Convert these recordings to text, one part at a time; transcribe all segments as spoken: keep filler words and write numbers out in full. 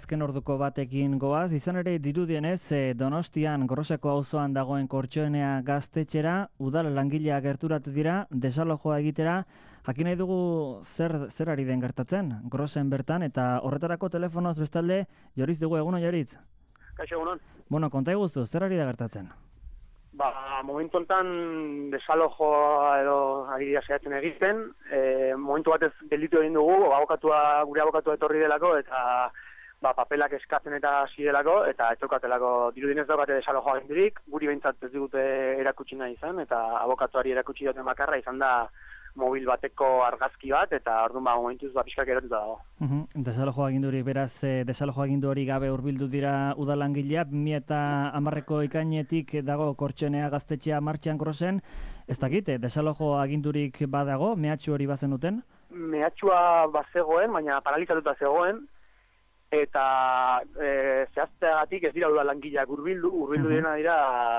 azken orduko batekin goaz, izan ere dirudienez Donostian Groseko auzoan dagoen Kortxoenea gaztetxera, udal langilea gerturatu dira, desalojoa egitera, jakin nahi dugu zer, zer ari den gertatzen, Grosen bertan, eta horretarako telefonoz bestalde, Joriz dugu, eguno Joritz? Kaixo, egunon. Bueno, konta iguzu, zer ari da gertatzen? Ba, momentu enten desalojoa edo ari dira zehatzen egiten, e, momentu batez gelditu egin dugu, abokatua, gure abokatua etorri delako, eta ba, papelak eskatzen eta hasi delako, eta etokatelako dirudinez daukate desalojoa gindurik, guri behintzat ez digute erakutsi nahi izan, eta abokatuari erakutsi duten bakarra izan da mobil bateko argazki bat, eta orduan ba, momentuz ba, pixkak erotuta dago. Uh-huh. Desalojoa agindurik, beraz, eh, desalojoa agindu hori gabe hurbildu dira udalangilea, bi mila hamareko ikainetik dago Kortxoenea gaztetxea martxan Grosen, ez dakit, desalojoa agindurik badago, mehatxu hori bazen duten? Mehatxua bazegoen, baina paralizatuta zegoen, eta e, zehazteagatik ez dira udalangileak hurbildu, hurbildu uh-huh. dena dira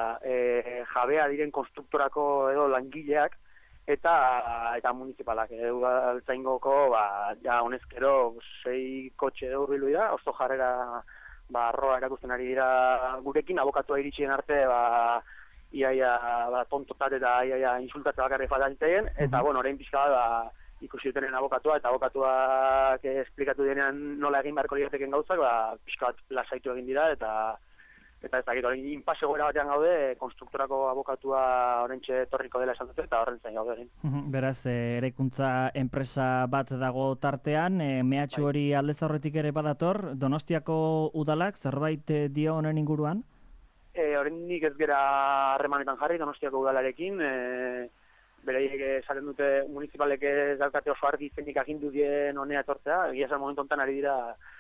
e, jabea diren konstruktorako edo langileak, eta eta municipalak udaltzaingoko ba ja honezkero sei kotxe hurbildu dira, oso jarrera ba arroa erakusten ari dira gurekin, abokatua iritsien arte ba iaia ba tontotat eta iaia insultatzen bakarrik faltatzen, eta bueno, orain pixka ba ikusi dutenen abokatua eta abokatuak esplikatu denean nola egin beharko lirateken gauzak, ba pixka bat lasaitu egin dira, eta Eta ez dakit, orain inpase goera batean gaude, konstruktorako abokatua orentxe etorriko dela esan dute, eta horren zain gaude egin. Beraz, eraikuntza enpresa bat dago tartean, e, mehatxu hori aldez aurretik ere badator, Donostiako udalak zerbait dio honen inguruan? E, Oraindik ez gera harremanetan jarri Donostiako udalarekin, e, bereiek esaten dute municipalek ez daukate oso argi zeinek agindu dien honea etortzea, egia esan momentu honetan ari dira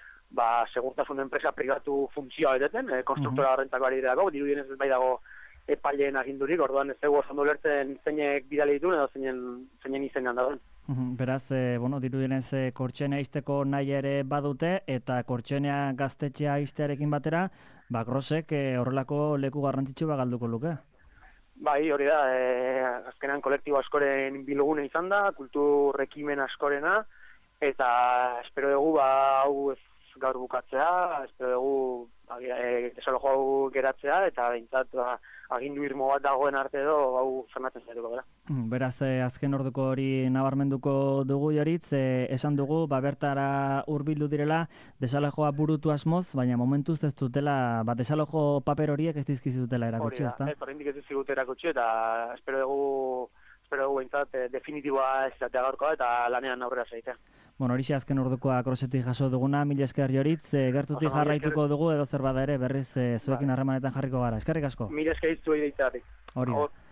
ba, segurtasun enpresa pribatu funtzioa beteten, e, konstruktora uh-huh. horrentako ari dago, dirudienez ez bai dago epaileen agindurik, orduan ez egu osan ulertzen zeinek bidali dituen edo zeinen, zeinen izenean dagoen. Uh-huh. Beraz, e, bueno, dirudienez e, Kortxoenea izteko nahi ere badute, eta Kortxoenea gaztetxea iztearekin batera, ba, Grosek e, horrelako leku garrantzitsu galduko luke. Bai, hori da, e, azkenean kolektibo askoren bilgune izan da, kultur ekimen askorena, eta espero dugu ba, hau ez gaur bukatzea, espero dugu e, desalojo hau geratzea, eta behintzat ba, agindu irmo bat dagoen arte edo hau fermatzen zaituko gara. Beraz, eh, azken orduko hori nabarmenduko dugu Joritz, eh, esan dugu, ba, bertara hurbildu direla, desalojoa burutu asmoz, baina momentuz ez dutela, ba, desalojo paper horiek ez dizkizutela erakutsi, ezta? Ez, oraindik ez dizkizut erakutsi, eta espero dugu espero dugu behintzat eh, definitiboa ez izatea gaurkoa eta lanean aurrera segitea. Bueno, horixe azken ordukoa Grosetik jaso duguna, mila esker Joritz, e, gertutik jarraituko dugu edo zer bada ere berriz e, zuekin harremanetan jarriko gara. Eskerrik asko. Mila esker iztu egin ditzatik. Hori da.